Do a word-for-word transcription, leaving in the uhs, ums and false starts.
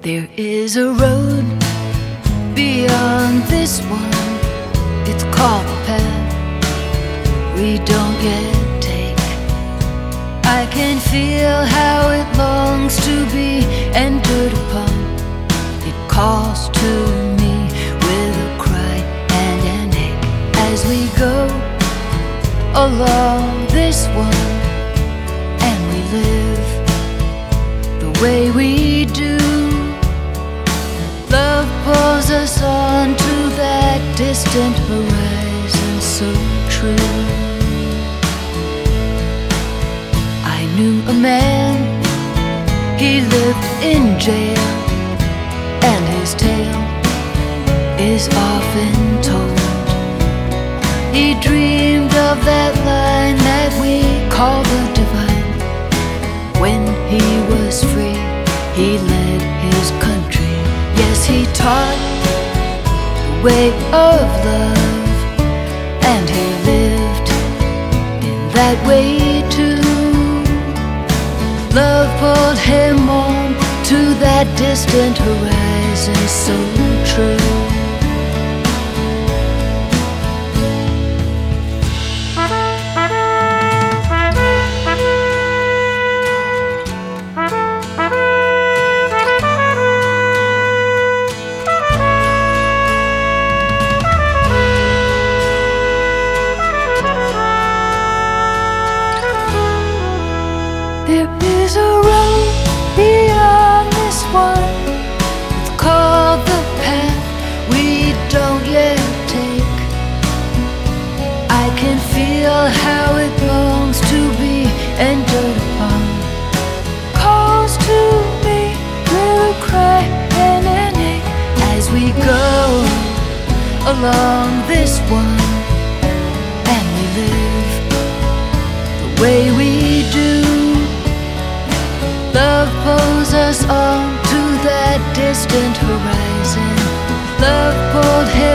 There is a road beyond this one. It's called the path we don't yet take. I can feel how it longs to be entered upon. It calls to me with a cry and an ache as we go along this one, and we live the way we do. Love pulls us on to that distant horizon, so true. I knew a man, he lived in jail, and his tale is often told. He dreamed of that line that we call the divine. When he was free, he led his country. Yes, he taught the way of love, and he lived in that way too. Love pulled him on to that distant horizon, so true. There is a road beyond this one. It's called the path we don't yet take. I can feel how it longs to be entered upon. Calls to me with a cry and an ache as we go along this one, and we live the way we do. Love pulls us on to that distant horizon. Love pulled him